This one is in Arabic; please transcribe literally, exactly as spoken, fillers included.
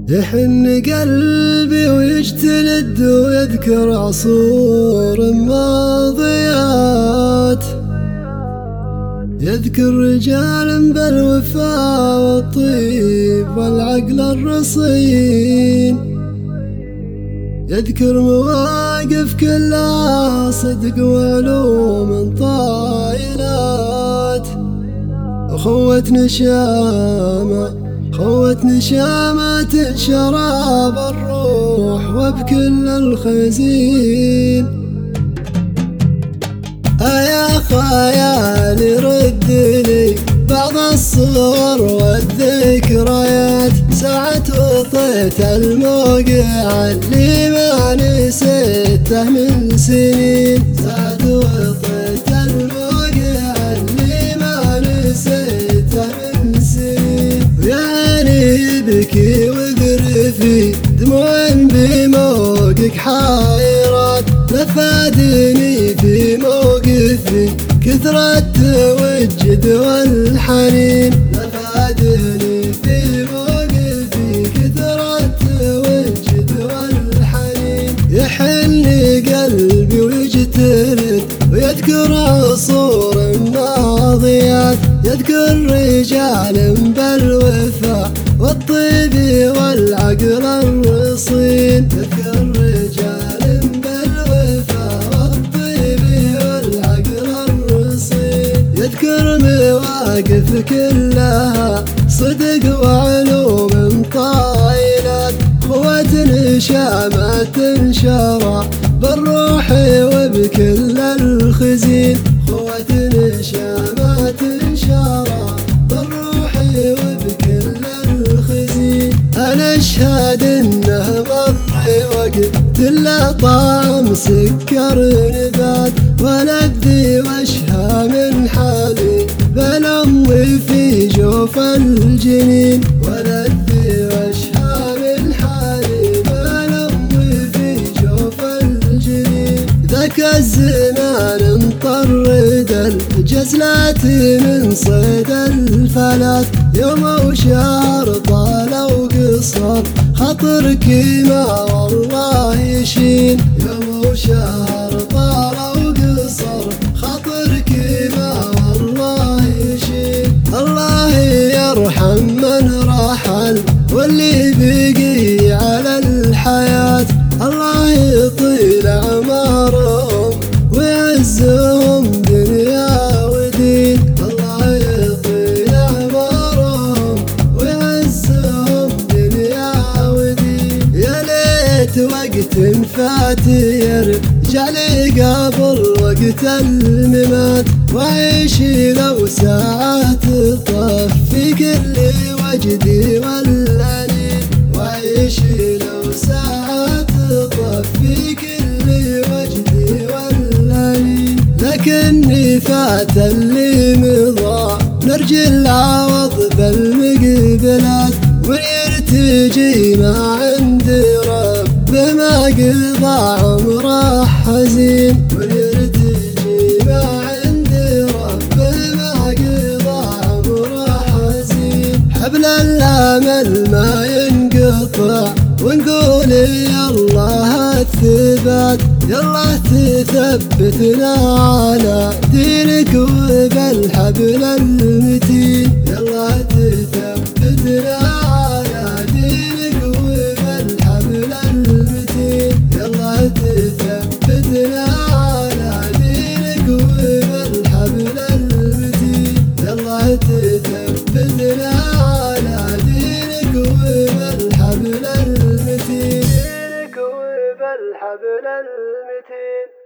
يحن قلبي ويجتلد ويذكر عصور ماضيات، يذكر رجال بالوفاء والطيب والعقل الرصين، يذكر مواقف كلها صدق وعلوم طايلات. أخوة نشامة خوة نشامة شراب الروح وبكل الخزين. أيا خيالي رد لي بعض الصور والذكريات، ساعة وطيت الموقع اللي ما نسيته من سنين، ساعة وطيت الموقع اللي ما نسيته من سنين. ويعني يبكي وذرفي دموع بموقك حايرات، نفادني في موقفي كثرة التوجد والحنين، نفادني في موقفي كثرة التوجد والحنين. يحن قلبي ويجتلد ويذكر عصور ماضيات، يذكر رجال بالوفاء والطيب والعقل الرصين، يذكر رجال بالوفاء والطيب والعقل الرصين. يذكر مواقف كلها صدق وعلوم طايلات، خوة نشامة شرى بالروح وبكل الخزين، خوة نشامة شرى بالروح وبكل الخزين. أنا أشهد إنه مر وقت إلا طعم سكر نبات، ولذي واشهى من حالي بل أمضي في جوف الجنين، ولذي واشهى من حالي بل أمضي في جوف الجنين. ذاك الزمان انطرد الجزلات من صيد الفلات، يوم وشهر طال وقصر خاطرك ما والله يشين، يوم وشهر طال وقصر خاطرك ما والله يشين. الله يرحم من رحل واللي بقي على الحياة، الله يطيل أعمارهم ويعزهم دنيا ودين، الله يطيل أعمارهم ويعزهم دنيا ودين. يا ليت وقت فات يرجع لي قبل وقت الممات، وأعيش لو ساعة طفي كل وجدي والأنين، وأعيش لو ساعة طفي كل وجدي والأنين. لكني فات اللي مضى نرجي العوض بالمقبلات، ويرتجي ما عند رب ما قضى عمره حزين، ويرتجي ما عند رب ما قضى عمره حزين. حبل الأمل ما ينقطع ونقول يالله الثبات، يالله تثبتنا على دينك وبالحبل المتين، يالله تثبتنا على دينك وبالحبل المتين، يالله تثبتنا على دينك وبالحبل المتين، يالله تثبتنا على دينك وبالحبل المتين، دينك وبالحبل المتين.